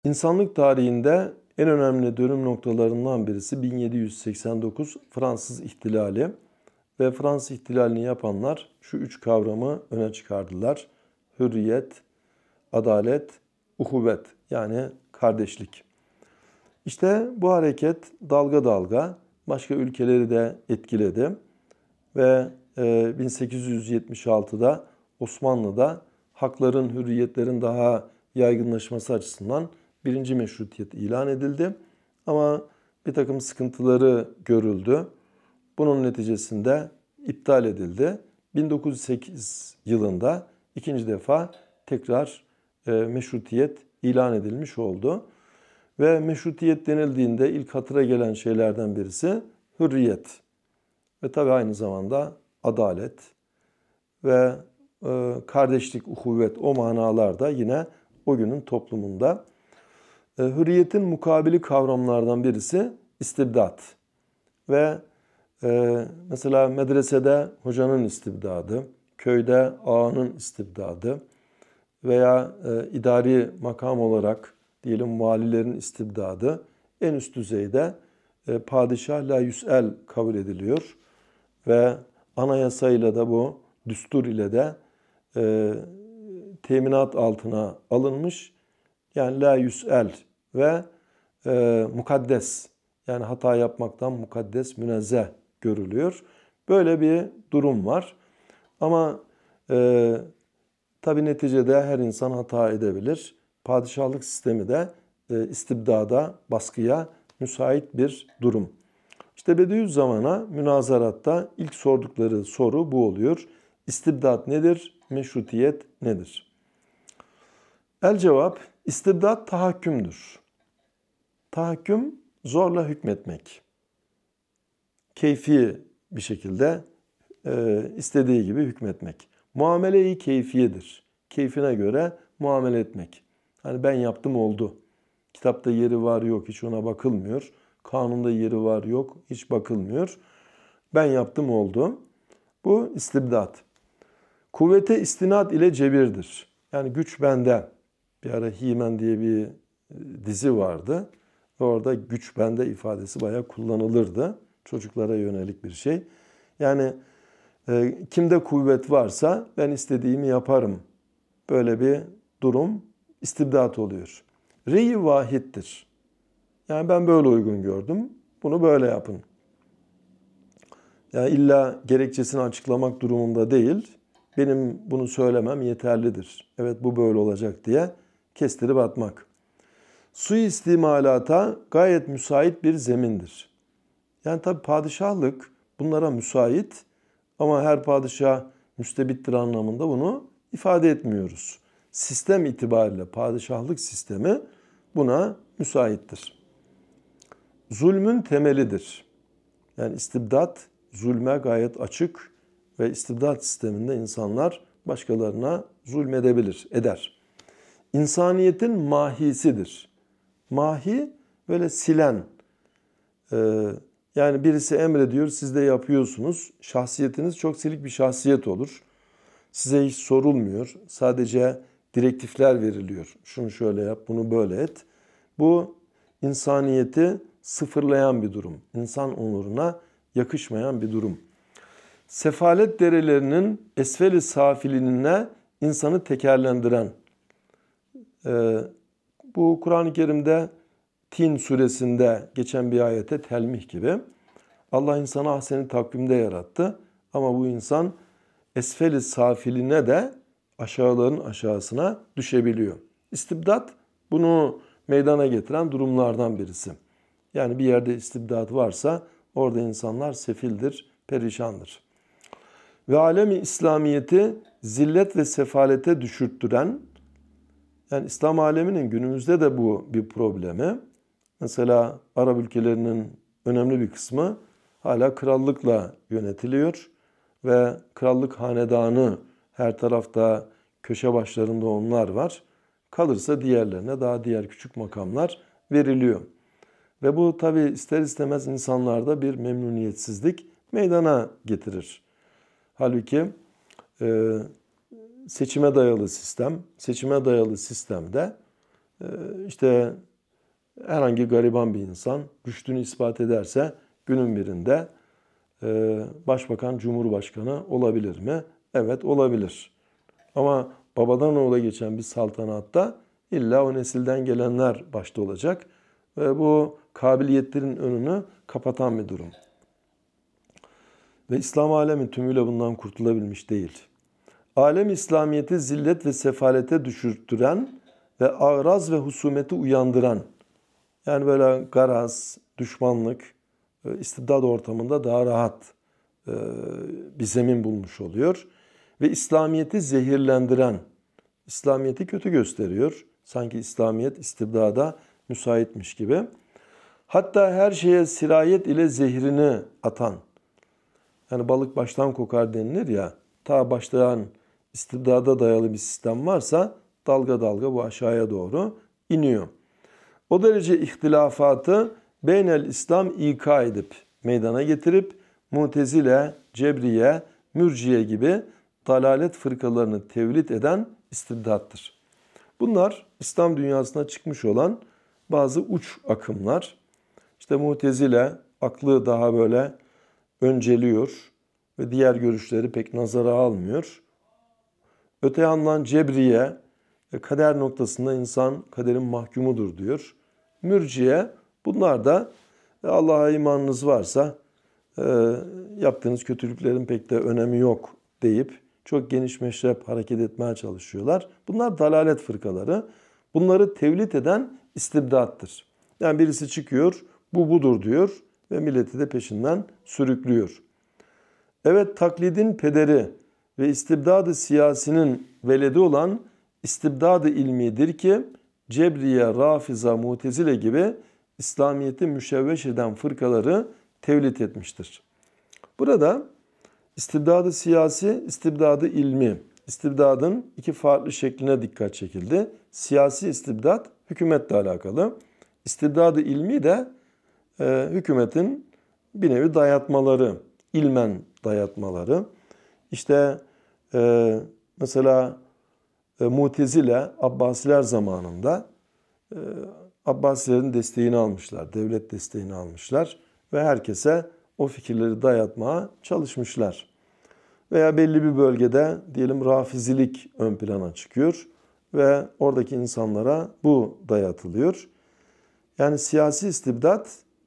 İnsanlık tarihinde en önemli dönüm noktalarından birisi 1789 Fransız İhtilali ve Fransız İhtilalini yapanlar şu üç kavramı öne çıkardılar. Hürriyet, adalet, uhuvvet yani kardeşlik. İşte bu hareket dalga dalga başka ülkeleri de etkiledi ve 1876'da Osmanlı'da hakların, hürriyetlerin daha yaygınlaşması açısından birinci meşrutiyet ilan edildi. Ama bir takım sıkıntıları görüldü. Bunun neticesinde iptal edildi. 1908 yılında ikinci defa tekrar meşrutiyet ilan edilmiş oldu. Ve meşrutiyet denildiğinde ilk hatıra gelen şeylerden birisi hürriyet. Ve tabii aynı zamanda adalet ve kardeşlik, uhuvvet o manalar da yine o günün toplumunda. Hürriyetin mukabili kavramlardan birisi istibdat. Ve mesela medresede hocanın istibdadı, köyde ağanın istibdadı veya idari makam olarak diyelim valilerin istibdadı en üst düzeyde padişah la yüs'el kabul ediliyor. Ve anayasayla da bu düstur ile de teminat altına alınmış. Yani la yüs'el ve mukaddes yani hata yapmaktan mukaddes, münezzeh görülüyor. Böyle bir durum var. Ama tabii neticede her insan hata edebilir. Padişahlık sistemi de istibdada, baskıya müsait bir durum. İşte Bediüzzaman'a münazaratta ilk sordukları soru bu oluyor. İstibdat nedir? Meşrutiyet nedir? El cevap, istibdat tahakkümdür. Tahakküm zorla hükmetmek. Keyfi bir şekilde istediği gibi hükmetmek. Muamele-i keyfiyedir. Keyfine göre muamele etmek. Hani ben yaptım oldu. Kitapta yeri var yok hiç ona bakılmıyor. Kanunda yeri var yok hiç bakılmıyor. Ben yaptım oldu. Bu istibdat. Kuvvete istinad ile cebirdir. Yani güç bende. Bir ara He-Man diye bir dizi vardı. Orada güç bende ifadesi bayağı kullanılırdı. Çocuklara yönelik bir şey. Yani kimde kuvvet varsa ben istediğimi yaparım. Böyle bir durum istibdat oluyor. Rey-i vahittir. Yani ben böyle uygun gördüm. Bunu böyle yapın. Yani illa gerekçesini açıklamak durumunda değil. Benim bunu söylemem yeterlidir. Evet bu böyle olacak diye kestirip atmak. Suistimalata gayet müsait bir zemindir. Yani tabi padişahlık bunlara müsait ama her padişah müstebittir anlamında bunu ifade etmiyoruz. Sistem itibariyle padişahlık sistemi buna müsaittir. Zulmün temelidir. Yani istibdat zulme gayet açık ve istibdat sisteminde insanlar başkalarına zulmedebilir, eder. İnsaniyetin mahisidir. Mahi böyle silen, yani birisi emrediyor, siz de yapıyorsunuz. Şahsiyetiniz çok silik bir şahsiyet olur. Size hiç sorulmuyor. Sadece direktifler veriliyor. Şunu şöyle yap, bunu böyle et. Bu insaniyeti sıfırlayan bir durum. İnsan onuruna yakışmayan bir durum. Sefalet derelerinin esfeli safilinine insanı tekerlendiren. Bu Kur'an-ı Kerim'de Tin suresinde geçen bir ayete telmih gibi. Allah insanı ahsen-i takvimde yarattı. Ama bu insan esfeli safiline de aşağıların aşağısına düşebiliyor. İstibdat bunu meydana getiren durumlardan birisi. Yani bir yerde istibdat varsa orada insanlar sefildir, perişandır. Ve alemi İslamiyeti zillet ve sefalete düşürttüren, yani İslam aleminin günümüzde de bu bir problemi. Mesela Arap ülkelerinin önemli bir kısmı hala krallıkla yönetiliyor ve krallık hanedanı her tarafta köşe başlarında onlar var. Kalırsa diğerlerine daha diğer küçük makamlar veriliyor. Ve bu tabi ister istemez insanlarda bir memnuniyetsizlik meydana getirir. Halbuki seçime dayalı sistemde işte herhangi gariban bir insan rüştünü ispat ederse günün birinde başbakan, cumhurbaşkanı olabilir mi? Evet, olabilir. Ama babadan oğula geçen bir saltanatta illa o nesilden gelenler başta olacak. Ve bu kabiliyetlerin önünü kapatan bir durum. Ve İslam alemi tümüyle bundan kurtulabilmiş değil. Alem İslamiyet'i zillet ve sefalete düşürttüren ve ağraz ve husumeti uyandıran, yani böyle garaz, düşmanlık, istibdad ortamında daha rahat bir zemin bulmuş oluyor. Ve İslamiyet'i zehirlendiren, İslamiyet'i kötü gösteriyor. Sanki İslamiyet istibdada müsaitmiş gibi. Hatta her şeye sirayet ile zehrini atan, yani balık baştan kokar denilir ya, ta başlayan istibdada dayalı bir sistem varsa dalga dalga bu aşağıya doğru iniyor. O derece ihtilafatı beynel İslam ika edip, meydana getirip Mutezile, Cebriye, Mürciye gibi dalalet fırkalarını tevlit eden istibdattır. Bunlar İslam dünyasına çıkmış olan bazı uç akımlar. İşte Mutezile aklı daha böyle önceliyor ve diğer görüşleri pek nazara almıyor. Öte yandan Cebriye, kader noktasında insan kaderin mahkumudur diyor. Mürciye, bunlar da Allah'a imanınız varsa yaptığınız kötülüklerin pek de önemi yok deyip çok geniş meşrep hareket etmeye çalışıyorlar. Bunlar dalalet fırkaları. Bunları tevlit eden istibdattır. Yani birisi çıkıyor, bu budur diyor ve milleti de peşinden sürüklüyor. Evet, taklidin pederi ve istibdad-ı siyasinin veledi olan istibdad-ı ilmidir ki Cebriye, Rafiza, Mutezile gibi İslamiyet'i müşevveş eden fırkaları tevlit etmiştir. Burada istibdad-ı siyasi, istibdad-ı ilmi, istibdadın iki farklı şekline dikkat çekildi. Siyasi istibdad hükümetle alakalı. İstibdad-ı ilmi de hükümetin bir nevi dayatmaları, ilmen dayatmaları. İşte mesela Mutezile Abbasiler zamanında Abbasilerin desteğini almışlar, devlet desteğini almışlar ve herkese o fikirleri dayatmaya çalışmışlar. Veya belli bir bölgede diyelim Rafizilik ön plana çıkıyor ve oradaki insanlara bu dayatılıyor. Yani siyasi istibdat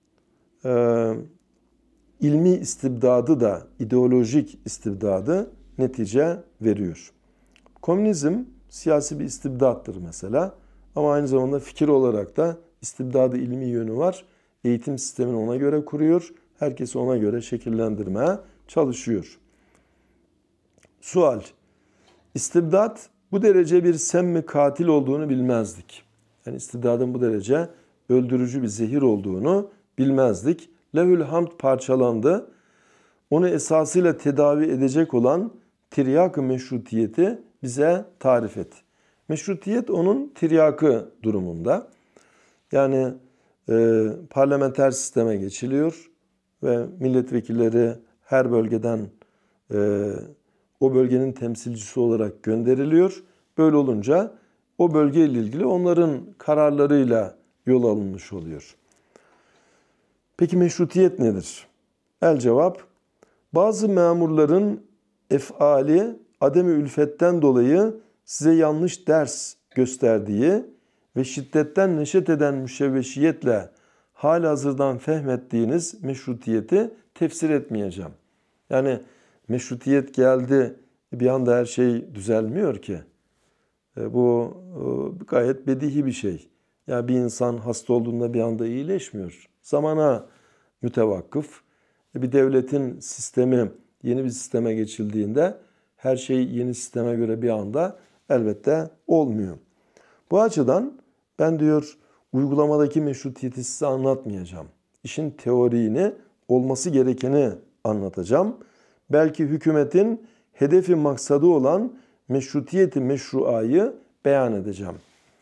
ilmi istibdadı da ideolojik istibdadı netice veriyor. Komünizm siyasi bir istibdattır mesela ama aynı zamanda fikir olarak da istibdadı ilmi yönü var. Eğitim sistemini ona göre kuruyor. Herkesi ona göre şekillendirmeye çalışıyor. Sual: İstibdat bu derece bir semmi katil olduğunu bilmezdik. Yani istibdadın bu derece öldürücü bir zehir olduğunu bilmezdik. Lehül hamd parçalandı. Onu esasıyla tedavi edecek olan tiryak-ı meşrutiyeti bize tarif et. Meşrutiyet onun tiryakı durumunda. Yani parlamenter sisteme geçiliyor ve milletvekilleri her bölgeden o bölgenin temsilcisi olarak gönderiliyor. Böyle olunca o bölgeyle ilgili onların kararlarıyla yol alınmış oluyor. Peki meşrutiyet nedir? El cevap: bazı memurların efali adem-i ülfetten dolayı size yanlış ders gösterdiği ve şiddetten neşet eden müşevveşiyetle halihazırdan fehmettiğiniz meşrutiyeti tefsir etmeyeceğim. Yani meşrutiyet geldi, bir anda her şey düzelmiyor ki. Bu gayet bedihi bir şey. Yani bir insan hasta olduğunda bir anda iyileşmiyor. Zamana mütevakkıf. Bir devletin sistemi yeni bir sisteme geçildiğinde her şey yeni sisteme göre bir anda elbette olmuyor. Bu açıdan ben diyor uygulamadaki meşrutiyeti size anlatmayacağım. İşin teoriğini, olması gerekeni anlatacağım. Belki hükümetin hedefi maksadı olan meşrutiyeti meşruayı beyan edeceğim.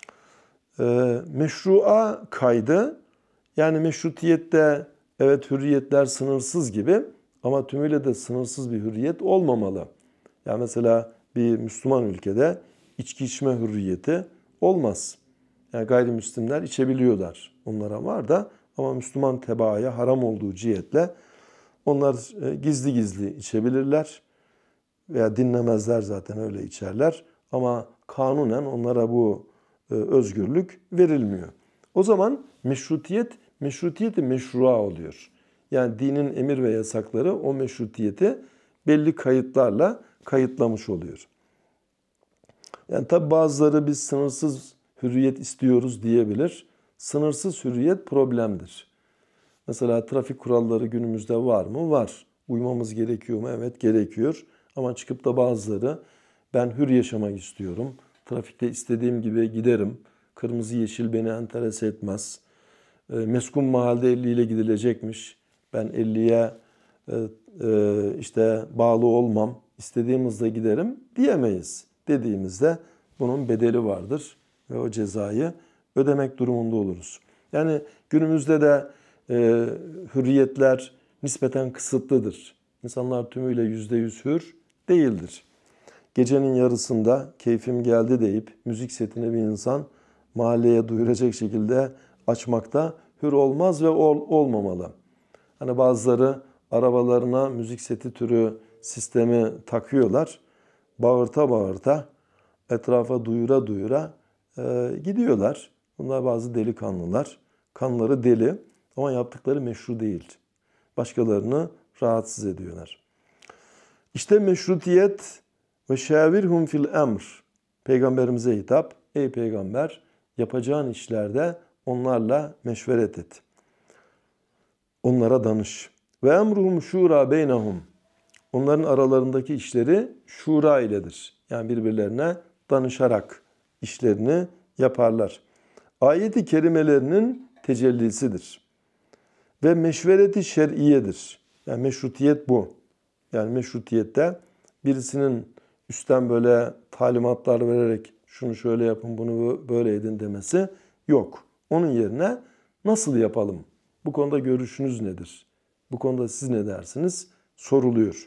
Meşrua kaydı, yani meşrutiyette evet hürriyetler sınırsız gibi ama tümüyle de sınırsız bir hürriyet olmamalı. Yani mesela bir Müslüman ülkede içki içme hürriyeti olmaz. Yani gayrimüslimler içebiliyorlar. Onlara var da ama Müslüman tebaaya haram olduğu cihetle onlar gizli gizli içebilirler veya dinlemezler, zaten öyle içerler. Ama kanunen onlara bu özgürlük verilmiyor. O zaman meşrutiyeti meşrua oluyor. Yani dinin emir ve yasakları o meşrutiyeti belli kayıtlarla kayıtlamış oluyor. Yani tabi bazıları biz sınırsız hürriyet istiyoruz diyebilir. Sınırsız hürriyet problemdir. Mesela trafik kuralları günümüzde var mı? Var. Uymamız gerekiyor mu? Evet, gerekiyor. Ama çıkıp da bazıları ben hür yaşamak istiyorum. Trafikte istediğim gibi giderim. Kırmızı yeşil beni enterese etmez. Meskun mahalde 50 ile gidilecekmiş. Ben 50'ye işte bağlı olmam. İstediğim hızla giderim diyemeyiz. Dediğimizde bunun bedeli vardır ve o cezayı ödemek durumunda oluruz. Yani günümüzde de hürriyetler nispeten kısıtlıdır. İnsanlar tümüyle %100 hür değildir. Gecenin yarısında keyfim geldi deyip müzik setini bir insan mahalleye duyuracak şekilde açmakta hür olmaz ve olmamalı. Hani bazıları arabalarına müzik seti türü sistemi takıyorlar. Bağırta bağırta, etrafa duyura duyura gidiyorlar. Bunlar bazı delikanlılar. Kanları deli ama yaptıkları meşru değil. Başkalarını rahatsız ediyorlar. İşte meşrutiyet ve şavirhum fil emr. Peygamberimize hitap. Ey peygamber, yapacağın işlerde onlarla meşveret et. Onlara danış. Ve emruhum şura beynehum. Onların aralarındaki işleri şura iledir. Yani birbirlerine danışarak işlerini yaparlar. Ayet-i kerimelerinin tecellisidir. Ve meşvereti şer'iyedir. Yani meşrutiyet bu. Yani meşrutiyette birisinin üstten böyle talimatlar vererek şunu şöyle yapın, bunu böyle edin demesi yok. Onun yerine nasıl yapalım? Bu konuda görüşünüz nedir? Bu konuda siz ne dersiniz? Soruluyor.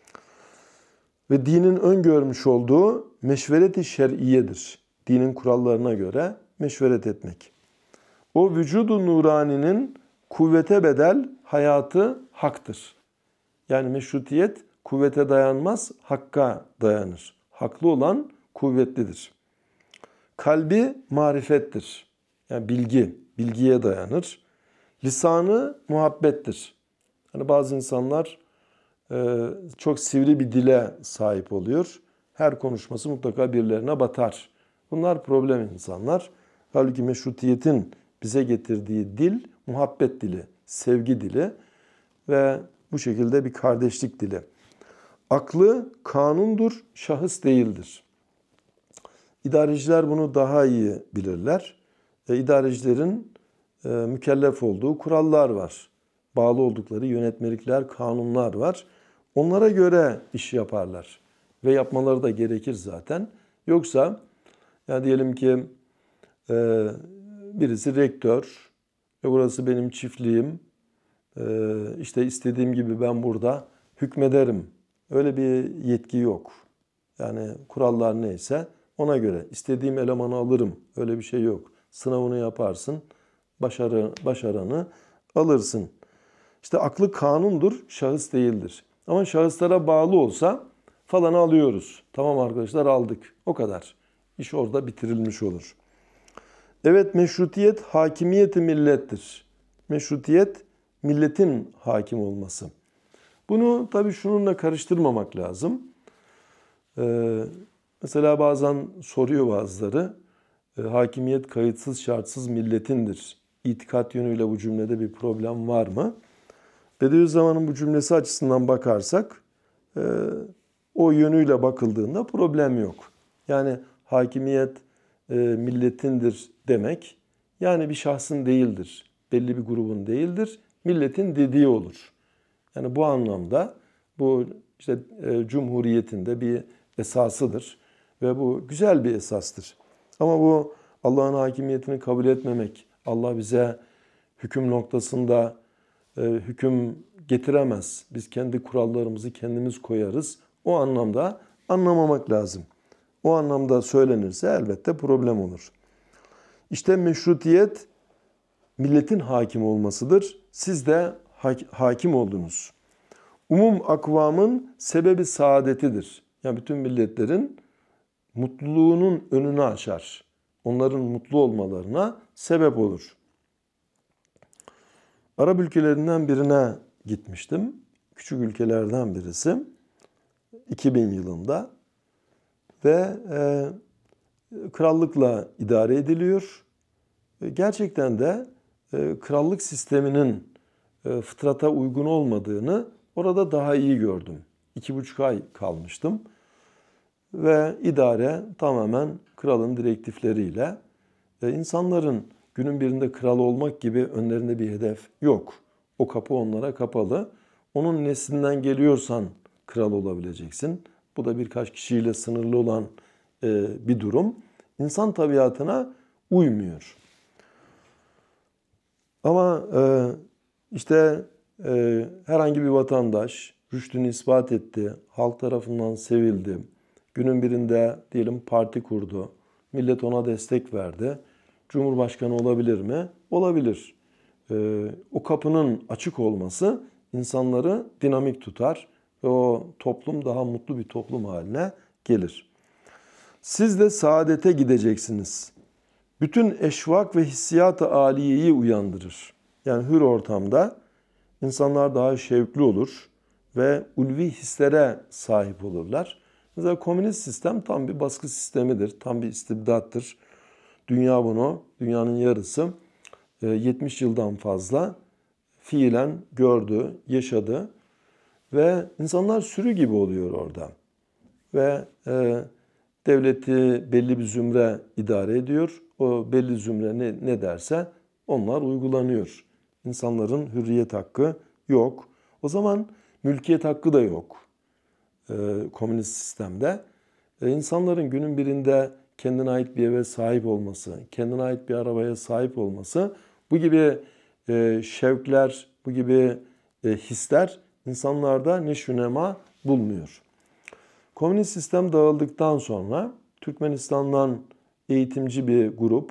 Ve dinin öngörmüş olduğu meşvereti şer'iyedir. Dinin kurallarına göre meşveret etmek. O vücudu nuraninin kuvvete bedel hayatı haktır. Yani meşrutiyet kuvvete dayanmaz, hakka dayanır. Haklı olan kuvvetlidir. Kalbi marifettir. Yani bilgiye dayanır. Lisanı muhabbettir. Hani bazı insanlar çok sivri bir dile sahip oluyor. Her konuşması mutlaka birilerine batar. Bunlar problem insanlar. Halbuki meşrutiyetin bize getirdiği dil muhabbet dili, sevgi dili ve bu şekilde bir kardeşlik dili. Aklı kanundur, şahıs değildir. İdareciler bunu daha iyi bilirler. İdarecilerin mükellef olduğu kurallar var. Bağlı oldukları yönetmelikler, kanunlar var. Onlara göre iş yaparlar. Ve yapmaları da gerekir zaten. Yoksa ya diyelim ki birisi rektör ve burası benim çiftliğim. İşte istediğim gibi ben burada hükmederim. Öyle bir yetki yok. Yani kurallar neyse ona göre istediğim elemanı alırım. Öyle bir şey yok. Sınavını yaparsın, başaranı alırsın. İşte aklı kanundur, şahıs değildir. Ama şahıslara bağlı olsa falanı alıyoruz. Tamam arkadaşlar, aldık. O kadar. İş orada bitirilmiş olur. Evet, meşrutiyet hakimiyeti millettir. Meşrutiyet milletin hakim olması. Bunu tabii şununla karıştırmamak lazım. Mesela bazen soruyor bazıları, hakimiyet kayıtsız şartsız milletindir. İtikat yönüyle bu cümlede bir problem var mı? Bediüzzaman'ın bu cümlesi açısından bakarsak o yönüyle bakıldığında problem yok. Yani hakimiyet milletindir demek, yani bir şahsın değildir, belli bir grubun değildir, milletin dediği olur. Yani bu anlamda bu işte cumhuriyetin de bir esasıdır ve bu güzel bir esastır. Ama bu Allah'ın hakimiyetini kabul etmemek, Allah bize hüküm noktasında hüküm getiremez. Biz kendi kurallarımızı kendimiz koyarız. O anlamda anlamamak lazım. O anlamda söylenirse elbette problem olur. İşte meşrutiyet milletin hakim olmasıdır. Siz de hakim oldunuz. Umum akvamın sebebi saadetidir. Yani bütün milletlerin mutluluğunun önünü açar. Onların mutlu olmalarına sebep olur. Arap ülkelerinden birine gitmiştim. Küçük ülkelerden birisi. 2000 yılında. Ve krallıkla idare ediliyor. Gerçekten de krallık sisteminin fıtrata uygun olmadığını orada daha iyi gördüm. 2,5 ay kalmıştım. Ve idare tamamen kralın direktifleriyle. İnsanların günün birinde kral olmak gibi önlerinde bir hedef yok. O kapı onlara kapalı. Onun neslinden geliyorsan kral olabileceksin. Bu da birkaç kişiyle sınırlı olan bir durum. İnsan tabiatına uymuyor. Ama işte herhangi bir vatandaş rüştünü ispat etti, halk tarafından sevildi. Günün birinde diyelim parti kurdu, millet ona destek verdi. Cumhurbaşkanı olabilir mi? Olabilir. O kapının açık olması insanları dinamik tutar ve o toplum daha mutlu bir toplum haline gelir. Siz de saadete gideceksiniz. Bütün eşvak ve hissiyat-ı âliyeyi uyandırır. Yani hür ortamda insanlar daha şevkli olur ve ulvi hislere sahip olurlar. Mesela komünist sistem tam bir baskı sistemidir, tam bir istibdattır. Dünya bunu, dünyanın yarısı 70 yıldan fazla fiilen gördü, yaşadı ve insanlar sürü gibi oluyor orada. Ve devleti belli bir zümre idare ediyor. O belli zümre ne derse onlar uygulanıyor. İnsanların hürriyet hakkı yok. O zaman mülkiyet hakkı da yok komünist sistemde. İnsanların günün birinde kendine ait bir eve sahip olması, kendine ait bir arabaya sahip olması, bu gibi şevkler, bu gibi hisler insanlarda neşü nema bulmuyor. Komünist sistem dağıldıktan sonra Türkmenistan'dan eğitimci bir grup,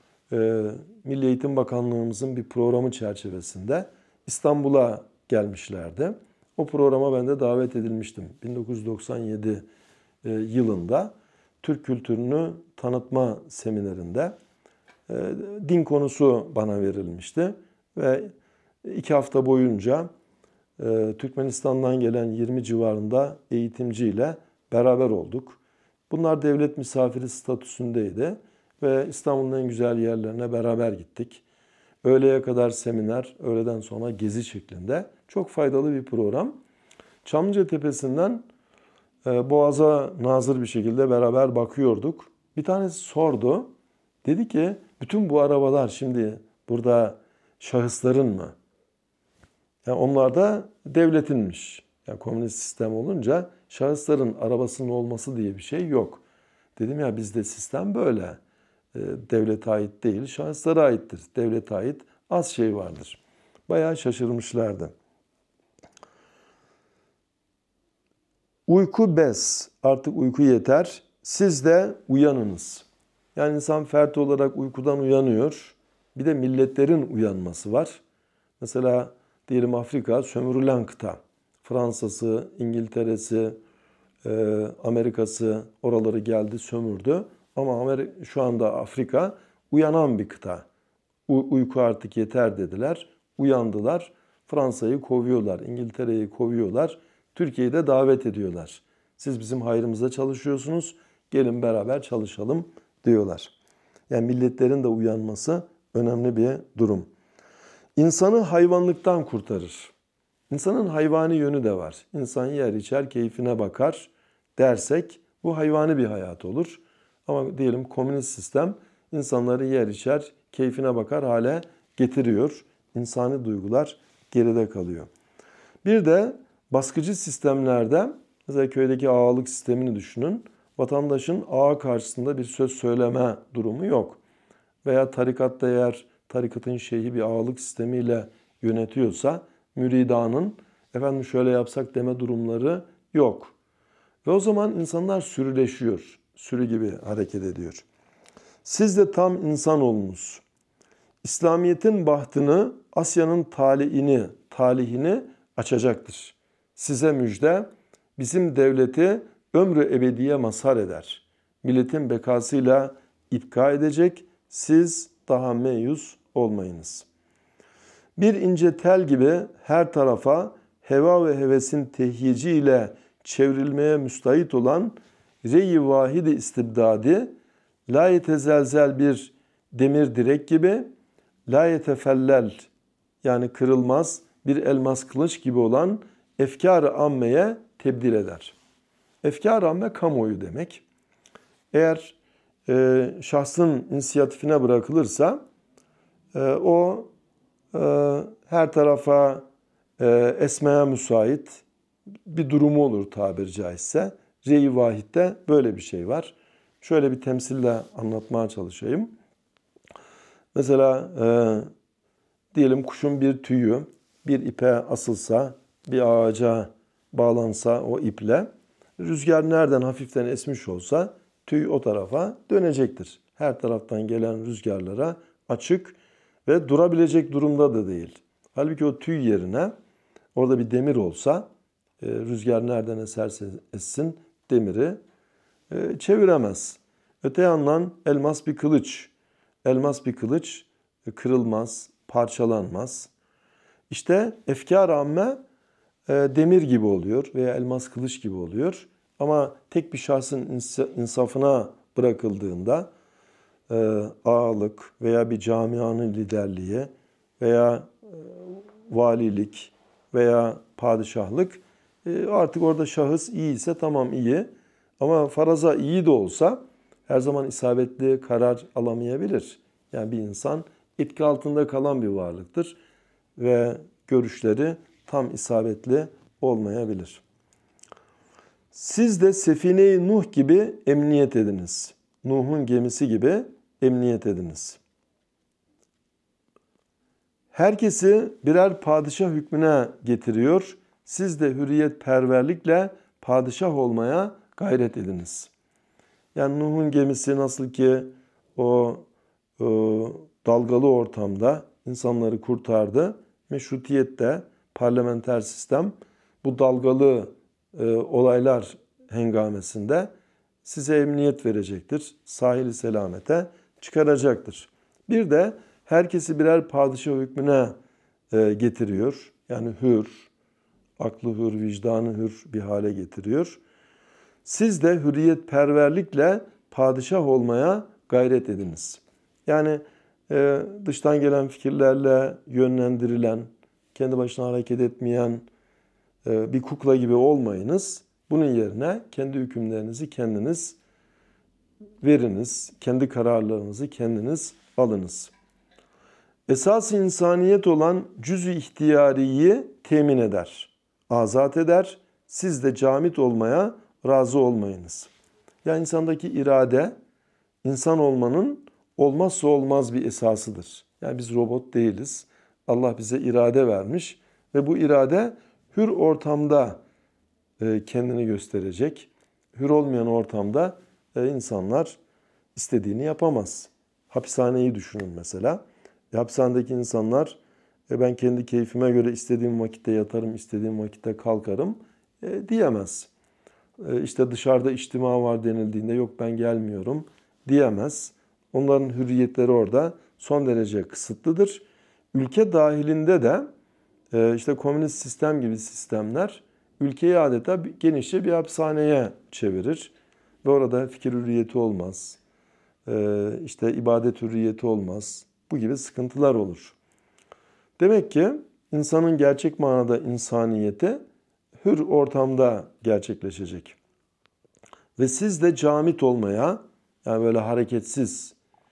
Milli Eğitim Bakanlığımızın bir programı çerçevesinde İstanbul'a gelmişlerdi. O programa ben de davet edilmiştim. 1997 yılında Türk kültürünü tanıtma seminerinde din konusu bana verilmişti. Ve 2 hafta boyunca Türkmenistan'dan gelen 20 civarında eğitimciyle beraber olduk. Bunlar devlet misafiri statüsündeydi ve İstanbul'un en güzel yerlerine beraber gittik. Öğleye kadar seminer, öğleden sonra gezi şeklinde. Çok faydalı bir program. Çamlıca Tepesi'nden Boğaz'a nazır bir şekilde beraber bakıyorduk. Bir tanesi sordu. Dedi ki bütün bu arabalar şimdi burada şahısların mı? Yani onlar da devletinmiş. Yani komünist sistem olunca şahısların arabasının olması diye bir şey yok. Dedim ya bizde sistem böyle. Devlete ait değil, şahıslara aittir. Devlete ait az şey vardır. Bayağı şaşırmışlardı. Uyku bes. Artık uyku yeter. Siz de uyanınız. Yani insan fert olarak uykudan uyanıyor. Bir de milletlerin uyanması var. Mesela diyelim Afrika sömürülen kıta. Fransa'sı, İngiltere'si, Amerika'sı oraları geldi sömürdü. Ama şu anda Afrika uyanan bir kıta. Uyku artık yeter dediler. Uyandılar. Fransa'yı kovuyorlar, İngiltere'yi kovuyorlar. Türkiye'yi de davet ediyorlar. Siz bizim hayrımıza çalışıyorsunuz. Gelin beraber çalışalım diyorlar. Yani milletlerin de uyanması önemli bir durum. İnsanı hayvanlıktan kurtarır. İnsanın hayvani yönü de var. İnsan yer içer, keyfine bakar dersek bu hayvani bir hayat olur. Ama diyelim komünist sistem insanları yer içer, keyfine bakar hale getiriyor. İnsani duygular geride kalıyor. Bir de baskıcı sistemlerde mesela köydeki ağalık sistemini düşünün. Vatandaşın ağa karşısında bir söz söyleme durumu yok. Veya tarikatta eğer tarikatın şeyhi bir ağalık sistemiyle yönetiyorsa müridanın efendim şöyle yapsak deme durumları yok. Ve o zaman insanlar sürüleşiyor. Sürü gibi hareket ediyor. Siz de tam insan olunuz. İslamiyet'in bahtını, Asya'nın talihini açacaktır. Size müjde, bizim devleti ömrü ebediye mazhar eder. Milletin bekasıyla ipka edecek, siz daha meyus olmayınız. Bir ince tel gibi her tarafa heva ve hevesin tehyiciyle çevrilmeye müstahit olan rey-i vahid-i istibdadi, la yetezelzel bir demir direk gibi, la yetefellel yani kırılmaz bir elmas kılıç gibi olan efkar-ı ammeye tebdil eder. Efkar-ı amme kamuoyu demek. Eğer şahsın inisiyatifine bırakılırsa o her tarafa esmeye müsait bir durumu olur tabiri caizse. Rey-i vahidde böyle bir şey var. Şöyle bir temsille anlatmaya çalışayım. Mesela diyelim kuşun bir tüyü bir ipe asılsa, bir ağaca bağlansa o iple, rüzgar nereden hafiften esmiş olsa tüy o tarafa dönecektir. Her taraftan gelen rüzgarlara açık ve durabilecek durumda da değil. Halbuki o tüy yerine orada bir demir olsa, rüzgar nereden eserse essin demiri çeviremez. Öte yandan elmas bir kılıç. Elmas bir kılıç kırılmaz, parçalanmaz. İşte efkar-ı amme demir gibi oluyor veya elmas kılıç gibi oluyor. Ama tek bir şahsın insafına bırakıldığında ağalık veya bir camianın liderliği veya valilik veya padişahlık artık orada şahıs iyi ise tamam iyi. Ama faraza iyi de olsa her zaman isabetli karar alamayabilir. Yani bir insan etki altında kalan bir varlıktır ve görüşleri tam isabetli olmayabilir. Siz de Sefine-i Nuh gibi emniyet ediniz. Nuh'un gemisi gibi emniyet ediniz. Herkesi birer padişah hükmüne getiriyor. Siz de hürriyetperverlikle padişah olmaya gayret ediniz. Yani Nuh'un gemisi nasıl ki o dalgalı ortamda insanları kurtardı. Meşrutiyette, parlamenter sistem bu dalgalı olaylar hengamesinde size emniyet verecektir. Sahil-i selamete çıkaracaktır. Bir de herkesi birer padişah hükmüne getiriyor. Yani hür, aklı hür, vicdanı hür bir hale getiriyor. Siz de hürriyetperverlikle padişah olmaya gayret ediniz. Yani dıştan gelen fikirlerle yönlendirilen, kendi başına hareket etmeyen bir kukla gibi olmayınız. Bunun yerine kendi hükümlerinizi kendiniz veriniz, kendi kararlarınızı kendiniz alınız. Esas-ı insaniyet olan cüz-ü ihtiyariyi temin eder, azat eder. Siz de camit olmaya razı olmayınız. Yani insandaki irade, insan olmanın olmazsa olmaz bir esasıdır. Yani biz robot değiliz. Allah bize irade vermiş ve bu irade hür ortamda kendini gösterecek. Hür olmayan ortamda insanlar istediğini yapamaz. Hapishaneyi düşünün mesela. Hapishanedeki insanlar ben kendi keyfime göre istediğim vakitte yatarım, istediğim vakitte kalkarım diyemez. İşte dışarıda içtima var denildiğinde yok ben gelmiyorum diyemez. Onların hürriyetleri orada son derece kısıtlıdır. Ülke dahilinde de işte komünist sistem gibi sistemler ülkeyi adeta genişçe bir hapishaneye çevirir. Ve orada fikir hürriyeti olmaz. İşte ibadet hürriyeti olmaz. Bu gibi sıkıntılar olur. Demek ki insanın gerçek manada insaniyeti hür ortamda gerçekleşecek. Ve siz de camit olmaya, yani böyle hareketsiz,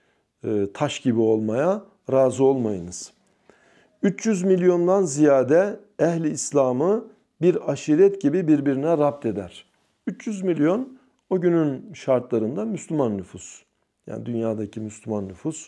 taş gibi olmaya razı olmayınız. 300 milyondan ziyade ehli İslam'ı bir aşiret gibi birbirine rapt eder. 300 milyon o günün şartlarında Müslüman nüfus. Yani dünyadaki Müslüman nüfus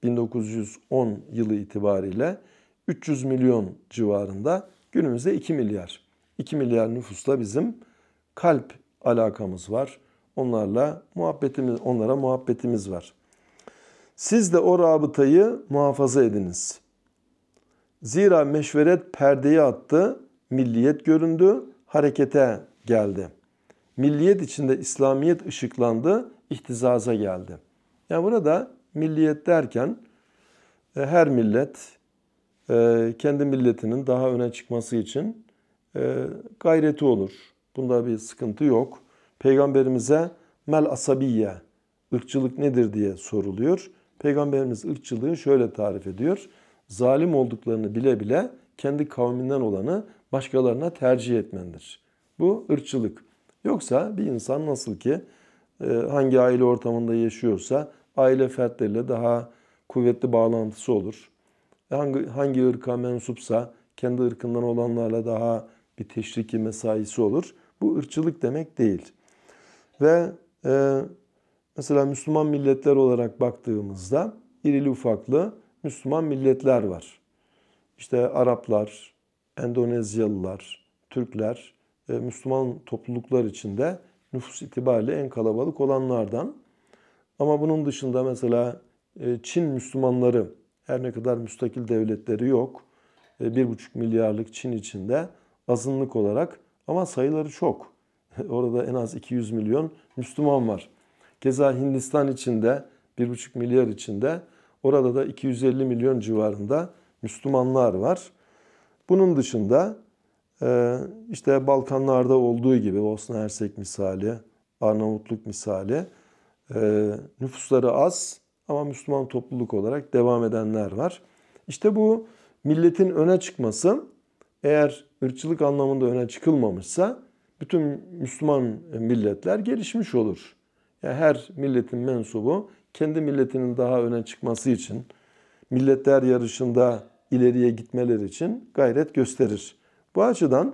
1910 yılı itibariyle 300 milyon civarında, günümüzde 2 milyar. 2 milyar nüfusla bizim kalp alakamız var. Onlara muhabbetimiz var. Siz de o rabıtayı muhafaza ediniz. Zira meşveret perdeyi attı, milliyet göründü, harekete geldi. Milliyet içinde İslamiyet ışıklandı, ihtizaza geldi. Yani burada milliyet derken her millet kendi milletinin daha öne çıkması için gayreti olur. Bunda bir sıkıntı yok. Peygamberimize mel asabiyye, ırkçılık nedir diye soruluyor. Peygamberimiz ırkçılığı şöyle tarif ediyor. Zalim olduklarını bile bile kendi kavminden olanı başkalarına tercih etmendir. Bu ırkçılık. Yoksa bir insan nasıl ki hangi aile ortamında yaşıyorsa aile fertleriyle daha kuvvetli bağlantısı olur. Hangi ırka mensupsa kendi ırkından olanlarla daha bir teşriki mesaisi olur. Bu ırkçılık demek değil. Ve mesela Müslüman milletler olarak baktığımızda irili ufaklı Müslüman milletler var. İşte Araplar, Endonezyalılar, Türkler, Müslüman topluluklar içinde nüfus itibariyle en kalabalık olanlardan. Ama bunun dışında mesela Çin Müslümanları, her ne kadar müstakil devletleri yok, 1,5 milyarlık Çin içinde azınlık olarak ama sayıları çok. Orada en az 200 milyon Müslüman var. Keza Hindistan içinde 1,5 milyar içinde orada da 250 milyon civarında Müslümanlar var. Bunun dışında işte Balkanlarda olduğu gibi Bosna Hersek misali, Arnavutluk misali nüfusları az ama Müslüman topluluk olarak devam edenler var. İşte bu milletin öne çıkması eğer ırkçılık anlamında öne çıkılmamışsa bütün Müslüman milletler gelişmiş olur. Yani her milletin mensubu kendi milletinin daha öne çıkması için, milletler yarışında ileriye gitmeleri için gayret gösterir. Bu açıdan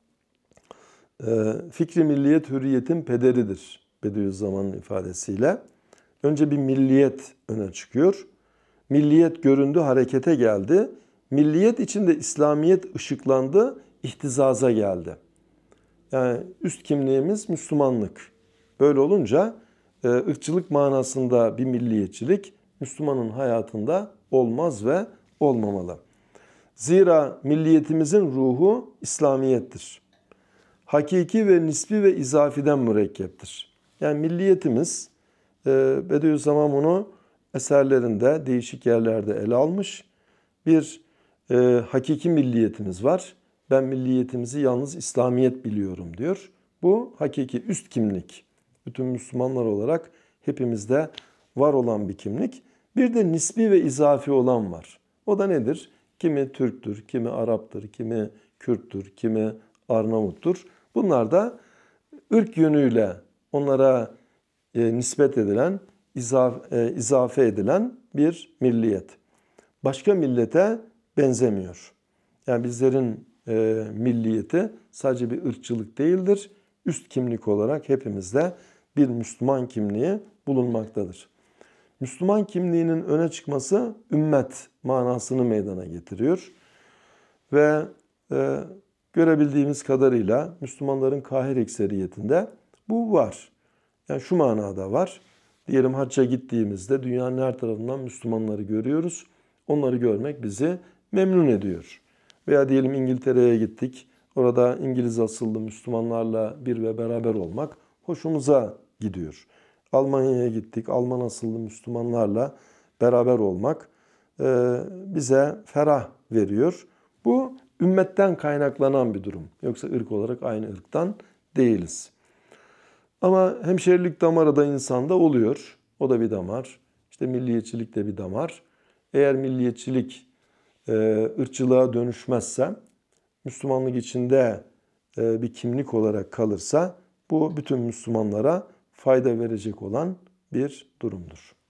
fikri milliyet hürriyetin pederidir Bediüzzaman'ın ifadesiyle. Önce bir milliyet öne çıkıyor. Milliyet göründü, harekete geldi. Milliyet içinde İslamiyet ışıklandı, ihtizaza geldi. Yani üst kimliğimiz Müslümanlık. Böyle olunca ırkçılık manasında bir milliyetçilik Müslümanın hayatında olmaz ve olmamalı. Zira milliyetimizin ruhu İslamiyettir. Hakiki ve nisbi ve izafiden mürekkeptir. Yani milliyetimiz, Bediüzzaman bunu eserlerinde değişik yerlerde ele almış. Bir hakiki milliyetimiz var. Ben milliyetimizi yalnız İslamiyet biliyorum diyor. Bu hakiki üst kimlik. Bütün Müslümanlar olarak hepimizde var olan bir kimlik. Bir de nisbi ve izafi olan var. O da nedir? Kimi Türktür, kimi Arap'tır, kimi Kürttür, kimi Arnavut'tur. Bunlar da ırk yönüyle onlara nispet edilen, izafe edilen bir milliyet. Başka millete benzemiyor. Yani bizlerin milliyeti sadece bir ırkçılık değildir. Üst kimlik olarak hepimizde bir Müslüman kimliği bulunmaktadır. Müslüman kimliğinin öne çıkması ümmet manasını meydana getiriyor. Ve görebildiğimiz kadarıyla Müslümanların kahir ekseriyetinde bu var. Yani şu manada var. Diyelim hacca gittiğimizde dünyanın her tarafından Müslümanları görüyoruz. Onları görmek bizi memnun ediyor. Veya diyelim İngiltere'ye gittik. Orada İngiliz asıllı Müslümanlarla bir ve beraber olmak hoşumuza gidiyor. Almanya'ya gittik. Alman asıllı Müslümanlarla beraber olmak bize ferah veriyor. Bu ümmetten kaynaklanan bir durum. Yoksa ırk olarak aynı ırktan değiliz. Ama hemşerilik damarı da insanda oluyor. O da bir damar. İşte milliyetçilik de bir damar. Eğer milliyetçilik ırkçılığa dönüşmezse, Müslümanlık içinde bir kimlik olarak kalırsa bu bütün Müslümanlara fayda verecek olan bir durumdur.